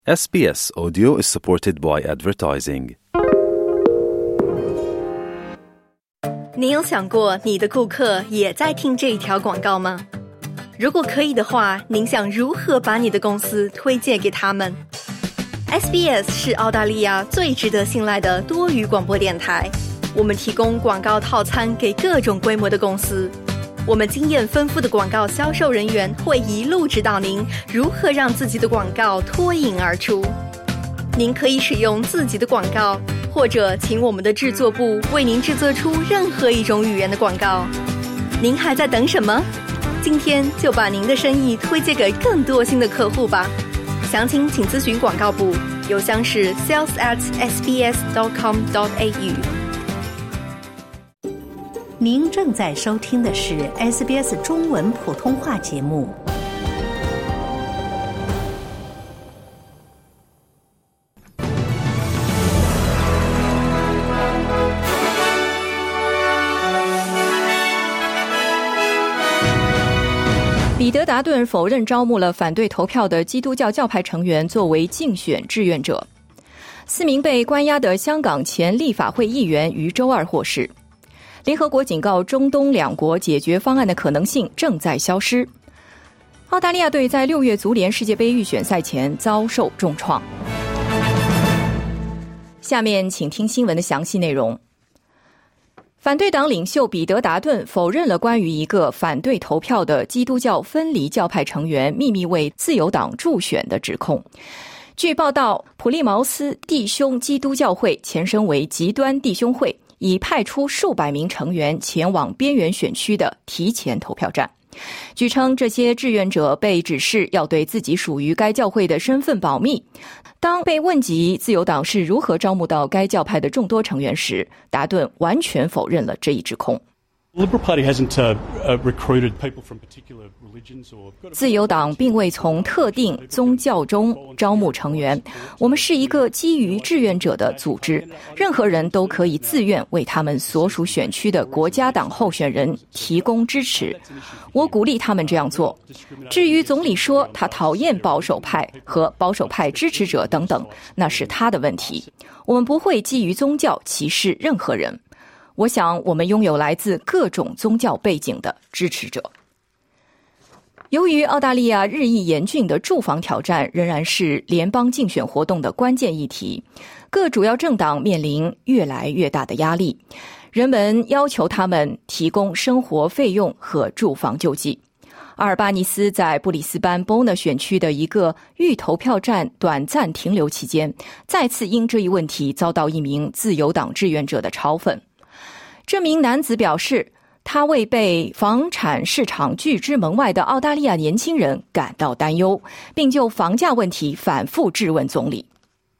SBS Audio is supported by advertising. 你有想过你的顾客也在听这一条广告吗？如果可以的话，您想如何把你的公司推荐给他们？ SBS 是澳大利亚最值得信赖的多语广播电台，我们提供广告套餐给各种规模的公司。我们经验丰富的广告销售人员会一路指导您如何让自己的广告脱颖而出。您可以使用自己的广告，或者请我们的制作部为您制作出任何一种语言的广告。您还在等什么？今天就把您的生意推荐给更多新的客户吧。详情请咨询广告部，邮箱是 sales@sbs.com.au。 您正在收听的是 SBS 中文普通话节目。 彼得·达顿否认招募了反对投票的基督教教派成员作为竞选志愿者。4名被关押的香港前立法会议员于周二获释。联合国警告中东两国解决方案的可能性正在消失。澳大利亚队在6月足联世界杯预选赛前遭受重创。下面请听新闻的详细内容。反对党领袖彼得·达顿否认了关于一个反对投票的基督教分离教派成员秘密为自由党助选的指控。据报道，普利茅斯弟兄基督教会前身为极端弟兄会，已派出数百名成员前往边缘选区的提前投票站。据称，这些志愿者被指示要对自己属于该教会的身份保密。当被问及自由党是如何招募到该教派的众多成员时，达顿完全否认了这一指控。自由党并未从特定宗教中招募成员，我们是一个基于志愿者的组织，任何人都可以自愿为他们所属选区的国家党候选人提供支持，我鼓励他们这样做。至于总理说他讨厌保守派和保守派支持者等等，那是他的问题，我们不会基于宗教歧视任何人。我想我们拥有来自各种宗教背景的支持者。由于澳大利亚日益严峻的住房挑战仍然是联邦竞选活动的关键议题，各主要政党面临越来越大的压力，人们要求他们提供生活费用和住房救济。阿尔巴尼斯在布里斯班 Bona 选区的一个预投票站短暂停留期间，再次因这一问题遭到一名自由党志愿者的嘲讽。这名男子表示，他为被房产市场拒之门外的澳大利亚年轻人感到担忧，并就房价问题反复质问总理。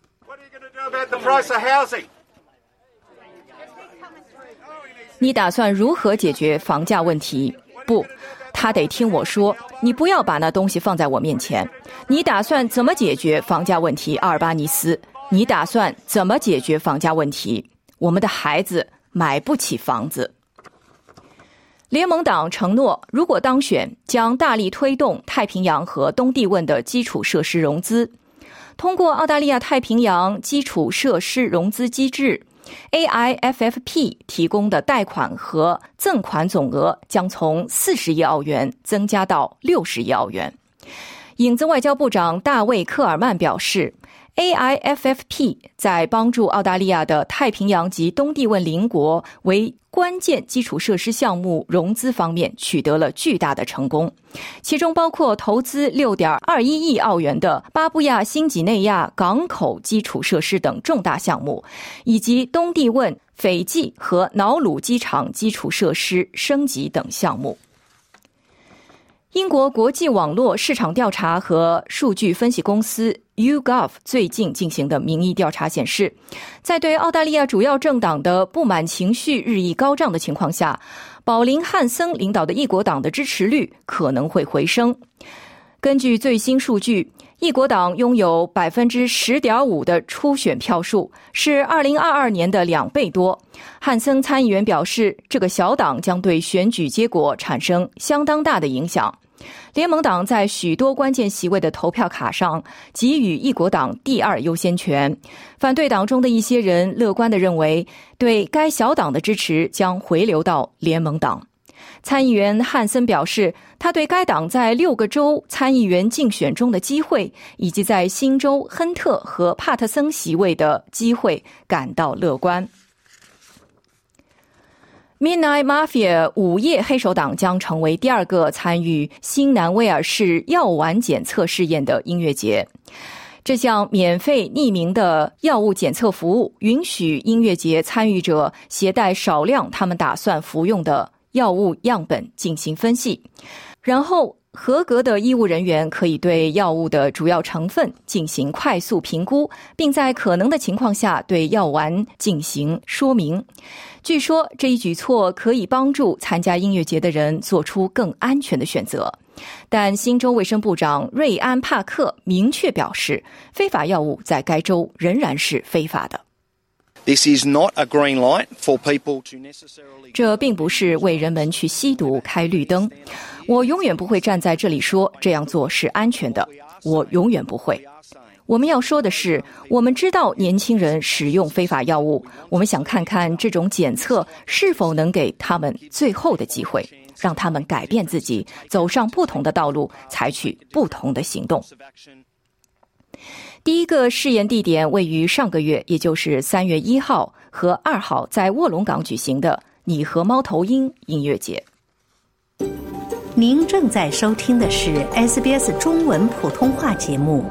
你打算如何解决房价问题？不，他得听我说，你不要把那东西放在我面前。你打算怎么解决房价问题，阿尔巴尼斯？你打算怎么解决房价问题？我们的孩子买不起房子。联盟党承诺，如果当选，将大力推动太平洋和东帝汶的基础设施融资。通过澳大利亚太平洋基础设施融资机制 AIFFP 提供的贷款和赠款总额将从40亿澳元增加到60亿澳元。影子外交部长大卫·科尔曼表示， AIFFP 在帮助澳大利亚的太平洋及东帝汶邻国为关键基础设施项目融资方面取得了巨大的成功，其中包括投资6.21亿澳元的巴布亚新几内亚港口基础设施等重大项目，以及东帝汶、斐济和瑙鲁机场基础设施升级等项目。英国国际网络市场调查和数据分析公司 YouGov 最近进行的民意调查显示，在对澳大利亚主要政党的不满情绪日益高涨的情况下，保林·汉森领导的异国党的支持率可能会回升。根据最新数据，异国党拥有 10.5% 的初选票数，是2022年的2倍多。汉森参议员表示，这个小党将对选举结果产生相当大的影响。 联盟党在许多关键席位的投票卡上给予一国党第二优先权。反对党中的一些人乐观地认为，对该小党的支持将回流到联盟党。参议员汉森表示，他对该党在6个州参议员竞选中的机会，以及在新州亨特和帕特森席位的机会感到乐观。Midnight Mafia 午夜黑手党将成为第2个参与新南威尔士药丸检测试验的音乐节。这项免费匿名的药物检测服务允许音乐节参与者携带少量他们打算服用的药物样本进行分析，然后合格的医务人员可以对药物的主要成分进行快速评估，并在可能的情况下对药丸进行说明。据说这一举措可以帮助参加音乐节的人做出更安全的选择，但新州卫生部长瑞安·帕克明确表示，非法药物在该州仍然是非法的。这并不是为人们去吸毒开绿灯。我永远不会站在这里说这样做是安全的，我永远不会。我们要说的是，我们知道年轻人使用非法药物，我们想看看这种检测是否能给他们最后的机会，让他们改变自己，走上不同的道路，采取不同的行动。第一个试验地点位于上个月，也就是3月1号和2号在卧龙岗举行的你和猫头鹰音乐节。 您正在收听的是 SBS 中文普通话节目。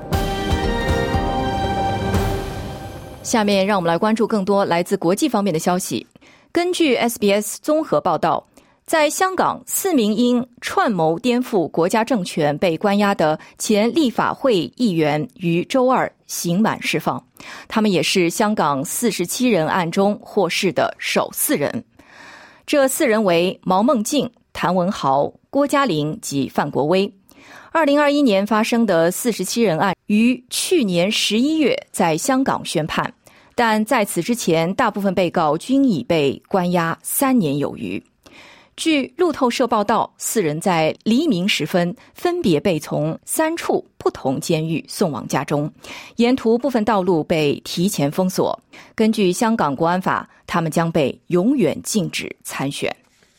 下面让我们来关注更多来自国际方面的消息。根据 SBS 综合报道，在香港，4名因串谋颠覆国家政权被关押的前立法会议员于周二刑满释放，他们也是香港47人案中获释的首4人。这4人为毛孟静、谭文豪、郭嘉玲及范国威。2021年发生的47人案于去年11月在香港宣判，但在此之前，大部分被告均已被关押3年有余。据路透社报道，4人在黎明时分分别被从3处不同监狱送往家中，沿途部分道路被提前封锁。根据香港国安法，他们将被永远禁止参选。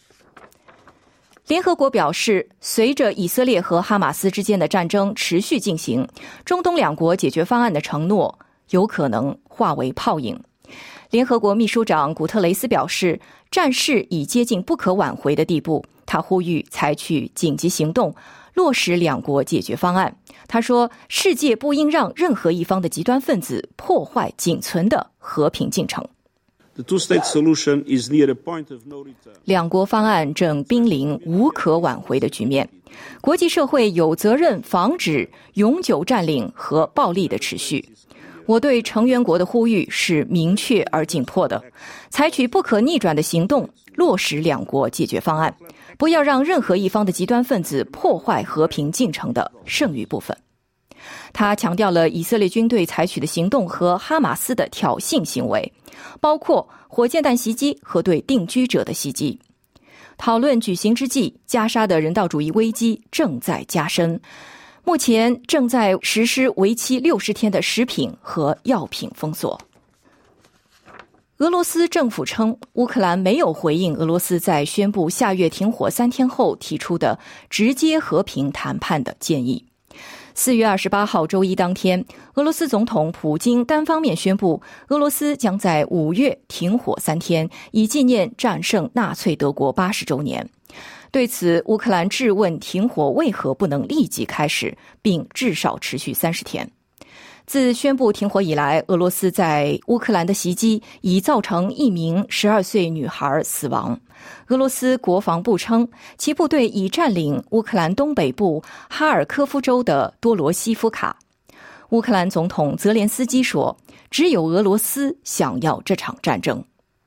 联合国表示，随着以色列和哈马斯之间的战争持续进行，中东2国解决方案的承诺有可能化为泡影。联合国秘书长古特雷斯表示，战事已接近不可挽回的地步，他呼吁采取紧急行动，落实2国解决方案。他说，世界不应让任何一方的极端分子破坏仅存的和平进程。2国方案正濒临无可挽回的局面，国际社会有责任防止永久占领和暴力的持续。我对成员国的呼吁是明确而紧迫的，采取不可逆转的行动，落实2国解决方案，不要让任何一方的极端分子破坏和平进程的剩余部分。他强调了以色列军队采取的行动和哈马斯的挑衅行为，包括火箭弹袭击和对定居者的袭击。讨论举行之际，加沙的人道主义危机正在加深，目前正在实施为期60天的食品和药品封锁。俄罗斯政府称，乌克兰没有回应俄罗斯在宣布下月停火3天后提出的直接和平谈判的建议。4月28号周一当天，俄罗斯总统普京单方面宣布，俄罗斯将在5月停火3天，以纪念战胜纳粹德国80周年。对此，乌克兰质问停火为何不能立即开始，并至少持续30天。自宣布停火以来，俄罗斯在乌克兰的袭击已造成1名12岁女孩死亡。俄罗斯国防部称，其部队已占领乌克兰东北部哈尔科夫州的多罗西夫卡。乌克兰总统泽连斯基说，只有俄罗斯想要这场战争。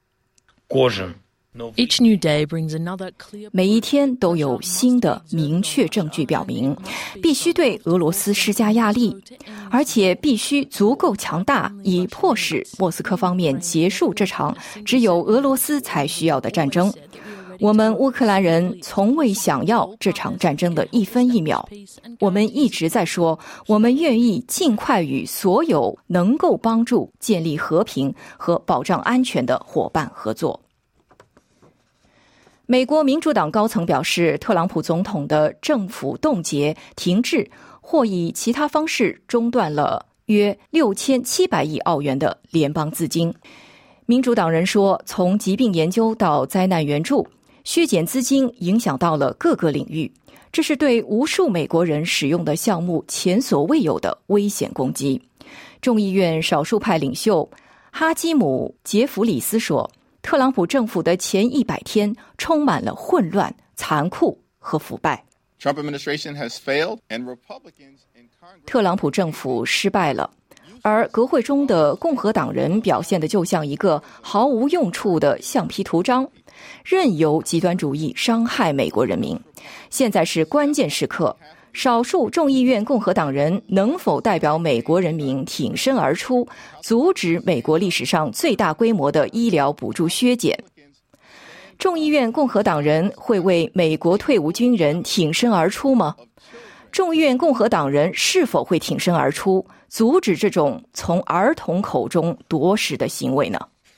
每一天都有新的明确证据表明，必须对俄罗斯施加压力，而且必须足够强大，以迫使莫斯科方面结束这场只有俄罗斯才需要的战争。 我们乌克兰人从未想要这场战争的一分一秒。我们一直在说，我们愿意尽快与所有能够帮助建立和平和保障安全的伙伴合作。美国民主党高层表示，特朗普总统的政府冻结、停滞或以其他方式中断了约6700亿澳元的联邦资金。民主党人说，从疾病研究到灾难援助，削减资金影响到了各个领域，这是对无数美国人使用的项目前所未有的危险攻击。众议院少数派领袖哈基姆·杰弗里斯说，特朗普政府的前100天充满了混乱、残酷和腐败。特朗普政府失败了，而国会中的共和党人表现得就像一个毫无用处的橡皮图章，任由极端主义伤害美国人民。现在是关键时刻，少数众议院共和党人能否代表美国人民挺身而出，阻止美国历史上最大规模的医疗补助削减？众议院共和党人会为美国退伍军人挺身而出吗？众议院共和党人是否会挺身而出，阻止这种从儿童口中夺食的行为呢？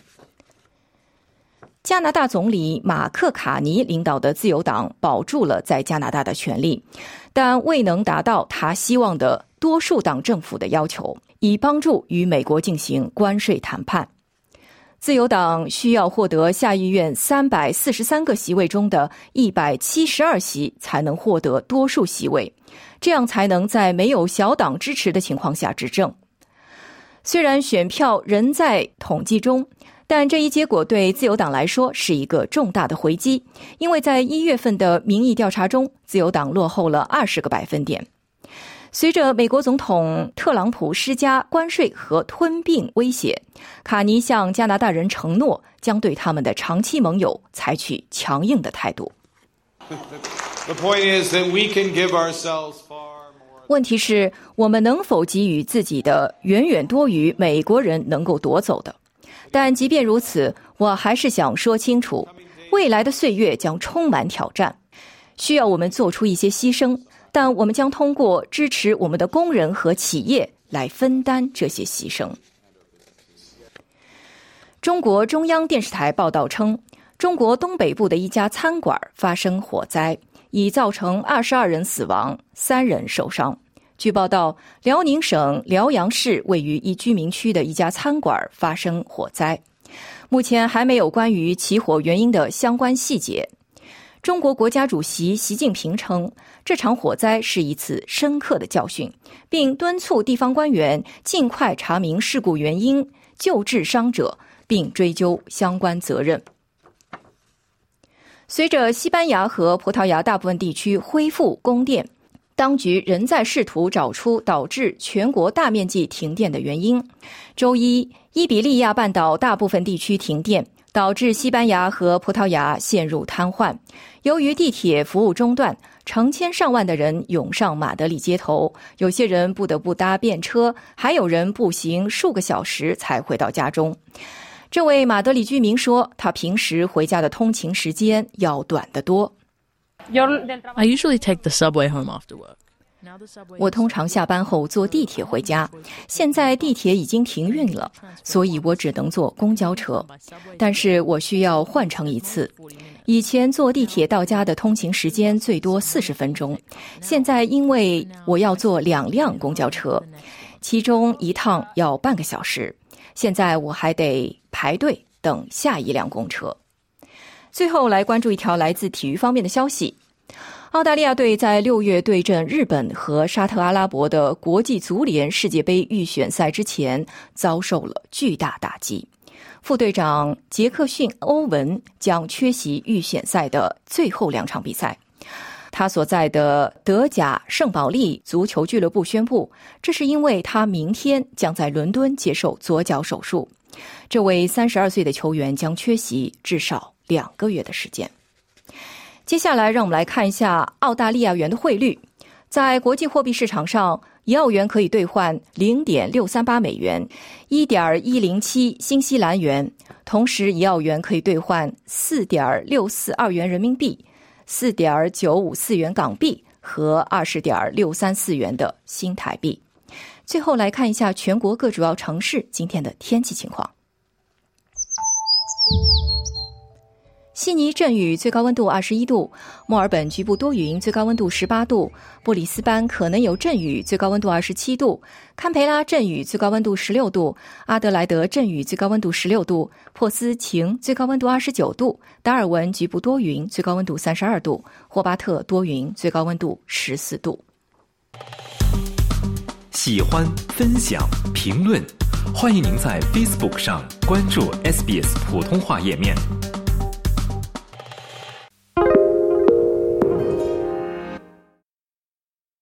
加拿大总理马克·卡尼领导的自由党保住了在加拿大的权利，但未能达到他希望的多数党政府的要求，以帮助与美国进行关税谈判。自由党需要获得下议院343个席位中的172席才能获得多数席位，这样才能在没有小党支持的情况下执政。虽然选票仍在统计中，但这一结果对自由党来说是一个重大的回击，因为在1月份的民意调查中，自由党落后了20个百分点。随着美国总统特朗普施加关税和吞并威胁，卡尼向加拿大人承诺将对他们的长期盟友采取强硬的态度。问题是，我们能否给予自己的远远多于美国人能够夺走的？但即便如此，我还是想说清楚，未来的岁月将充满挑战，需要我们做出一些牺牲，但我们将通过支持我们的工人和企业来分担这些牺牲。中国中央电视台报道称，中国东北部的一家餐馆发生火灾，已造成22人死亡，3人受伤。据报道，辽宁省辽阳市位于一居民区的一家餐馆发生火灾，目前还没有关于起火原因的相关细节。中国国家主席习近平称，这场火灾是一次深刻的教训，并敦促地方官员尽快查明事故原因，救治伤者，并追究相关责任。随着西班牙和葡萄牙大部分地区恢复供电，当局仍在试图找出导致全国大面积停电的原因。周一，伊比利亚半岛大部分地区停电，导致西班牙和葡萄牙陷入瘫痪。由于地铁服务中断，成千上万的人涌上马德里街头，有些人不得不搭便车，还有人步行数个小时才回到家中。这位马德里居民说，他平时回家的通勤时间要短得多。 I usually take the subway home after work. 我通常下班后坐地铁回家，现在地铁已经停运了，所以我只能坐公交车。但是我需要换乘一次。以前坐地铁到家的通勤时间最多40分钟，现在因为我要坐2辆公交车，其中一趟要半个小时，现在我还得排队等下一辆公车。最后来关注一条来自体育方面的消息。澳大利亚队在6月对阵日本和沙特阿拉伯的国际足联世界杯预选赛之前遭受了巨大打击。副队长杰克逊·欧文将缺席预选赛的最后2场比赛。他所在的德甲圣保利足球俱乐部宣布，这是因为他明天将在伦敦接受左脚手术。这位32岁的球员将缺席至少2个月的时间。接下来让我们来看一下澳大利亚元的汇率。在国际货币市场上， 1澳元可以兑换 0.638 美元 1.107 新西兰元，同时1澳元可以兑换 4.642 元人民币 4.954 元港币和 20.634 元的新台币。最后来看一下全国各主要城市今天的天气情况。悉尼阵雨，最高温度21度；墨尔本局部多云，最高温度18度；布里斯班可能有阵雨，最高温度27度；堪培拉阵雨，最高温度16度；阿德莱德阵雨，最高温度16度；珀斯晴，最高温度29度；达尔文局部多云，最高温度32度；霍巴特多云，最高温度14度。 喜欢、分享、评论，欢迎您在 Facebook 上关注 SBS 普通话页面。